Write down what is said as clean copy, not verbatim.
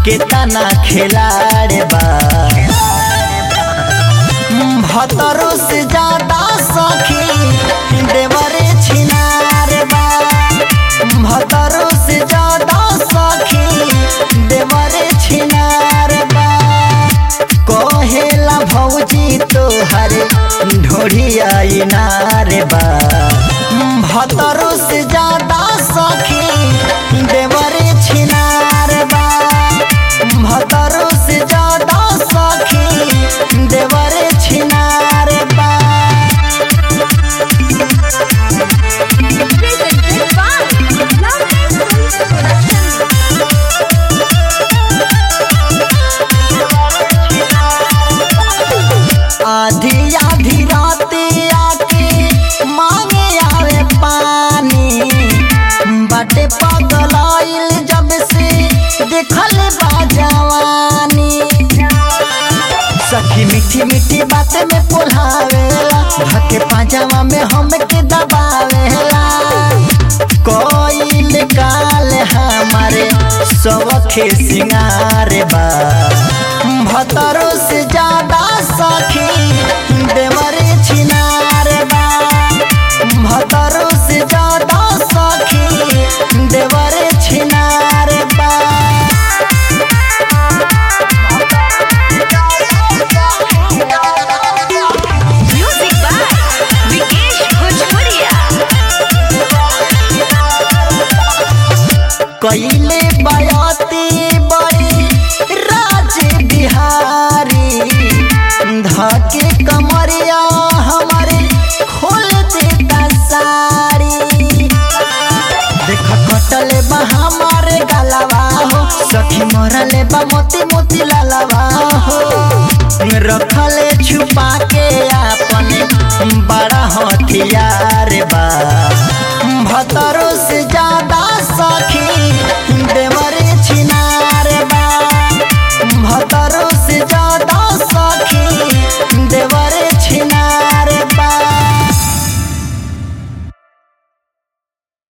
केतना खिलाड़ी बा भतरो से ज्यादा सखी देवरे छिनार बा भतरो से ज्यादा सखी देवरे छिनार बा कहेला भौजी तोहर ढोढ़िया इनार बा भतरो से ज्यादा सखी देवरे छिनार बा भतरो से ज्यादा सखी देवरे छिनार बा आधी आधी राती आके मांगे आवे पानी बाटे पगलाइल जब से देखल बा जवानी सखी मीठी मीठी बात में पोल्हावेला धके पाजामा में हमके दबावेला कोई काल हमारे सबके सिंगार बा भतरो से ज्यादा सखी देवरे छिनार बा भतरो से ज्यादा सखी देवरे छिनार बा Music by Vikesh Bhojpuria. कइले बयाती बड़ी राज बिहारी धके कमरिया हमारे खोल देता साड़ी देख कटले बा हमारे गलवा हो सखी मरले बा मोती मोती लालवा हो रखले छुपा के अपने बड़ा हथियार बा भतर